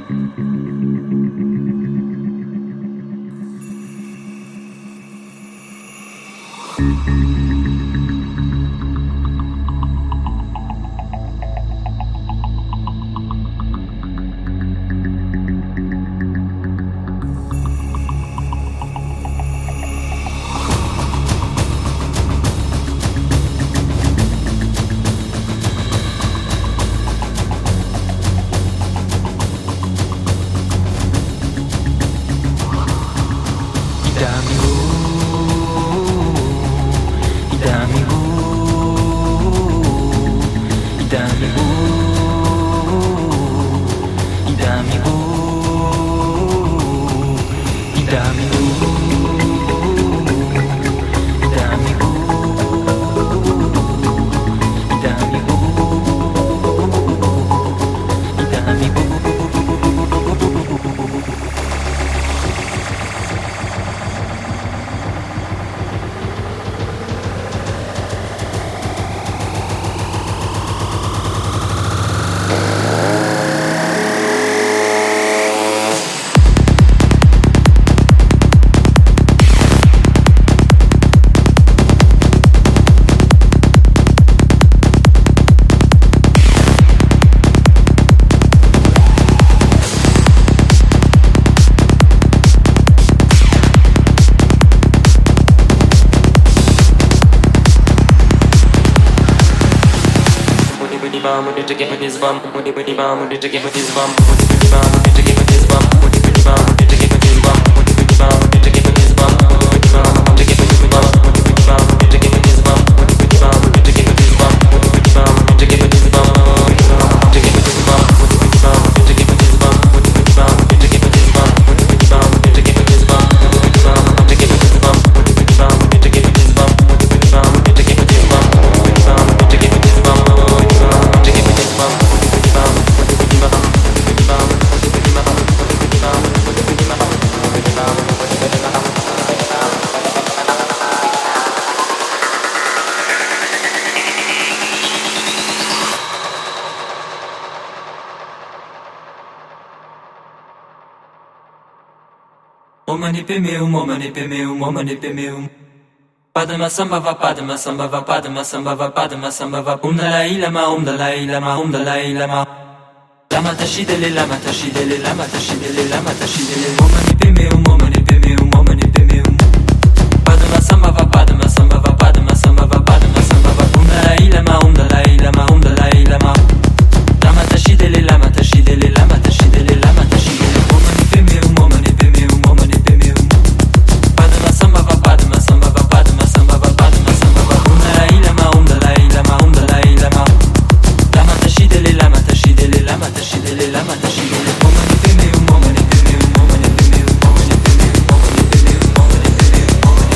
To get with his bum, when he bomb, to get with his bum, when he bomb, to get with his bum, when he bomb, to get with his bum, when he bomb, to get with his bum, when he bomb, to get with his bum, when he bomb, to get with his bum, when he bomb, to get with his bum, when he bomb, to get with his bum, when he bomb, to get with his bum, when he bomb, to get with his bum, when he bomb, to get with his bum, when he bomb, to get with his bum, when he bomb, to get with his bum, when he bomb, to get with his bum, when he bomb, to get with his bum, when he bomb, to get with his bum, when he bomb, to get with his bum. Omani pemeum, omani pemeum, omani pemeum. Padma sambhava, padma sambhava, padma sambhava, padma sambhava. Dalai lama, Dalai lama, Dalai lama. Lama tashidele, lama tashidele, lama tashidele, lama tashidele. Omani pemeum, omani pemeum, omani pemeum. Padma sambhava, padma sambhava, padma sambhava, padma sambhava. Dalai lama, Dalai lama, Dalai lama. Lama tashidele, lama tashidele, lama tashidele, lama tashidele. Omani pemeum, omani pemeum, omani pemeum. Padma sambhava, padma sambhava, padma sambhava, padma sambhava. Dalai lama, Dalai lama, Dalai lama. Lama tashidele, lama tashidele, lama tashidele, lama tashidele. Omani pemeum, omani pemeum, omani pemeum, omani pemeum, omani pemeum, omani pemeum, omani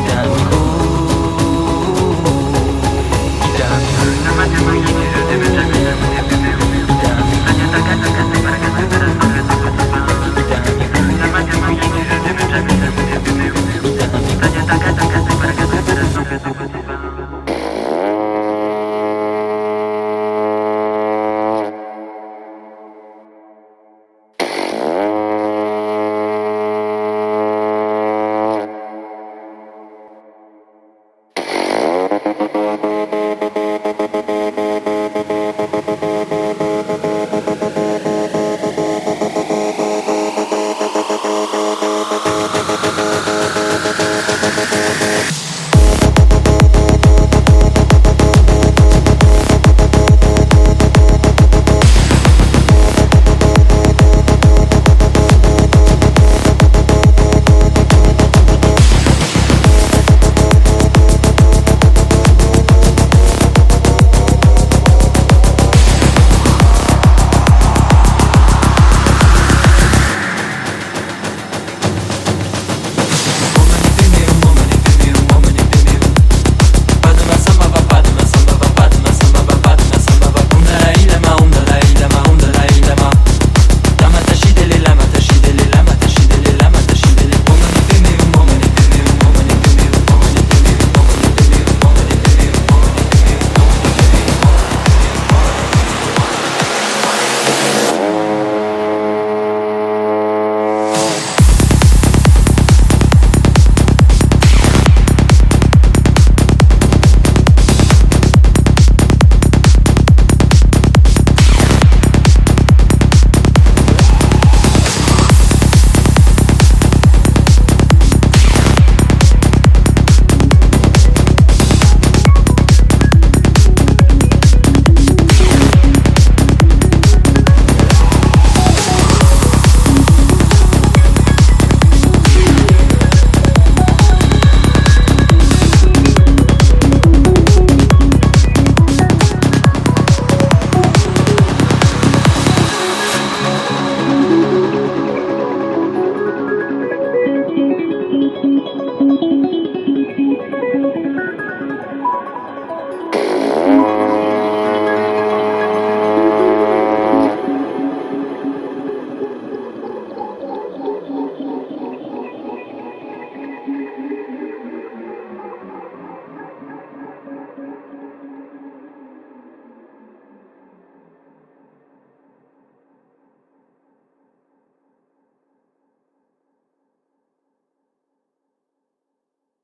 Idami,